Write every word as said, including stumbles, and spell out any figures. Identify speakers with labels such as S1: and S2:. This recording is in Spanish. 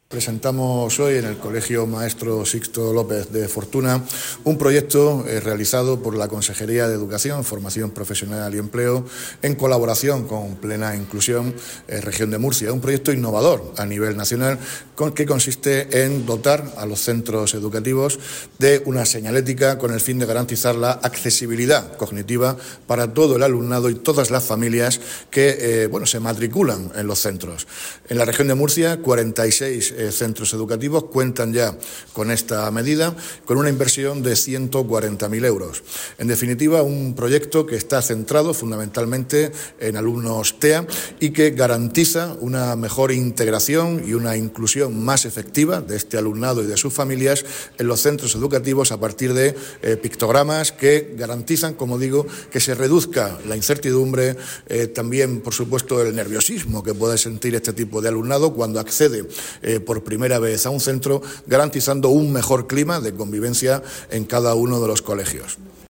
S1: Presentamos hoy en el Colegio Maestro Sixto López de Fortuna un proyecto eh, realizado por la Consejería de Educación, Formación Profesional y Empleo en colaboración con Plena Inclusión, eh, Región de Murcia. Un proyecto innovador a nivel nacional con, que consiste en dotar a los centros educativos de una señalética con el fin de garantizar la accesibilidad cognitiva para todo el alumnado y todas las familias que eh, bueno, se matriculan en los centros. En la Región de Murcia, cuarenta y seis Eh, centros educativos cuentan ya con esta medida, con una inversión de ciento cuarenta mil euros. En definitiva, un proyecto que está centrado fundamentalmente en alumnos T E A y que garantiza una mejor integración y una inclusión más efectiva de este alumnado y de sus familias en los centros educativos a partir de eh, pictogramas que garantizan, como digo, que se reduzca la incertidumbre, eh, también, por supuesto, el nerviosismo que puede sentir este tipo de alumnado cuando accede eh, por primera vez a un centro, garantizando un mejor clima de convivencia en cada uno de los colegios.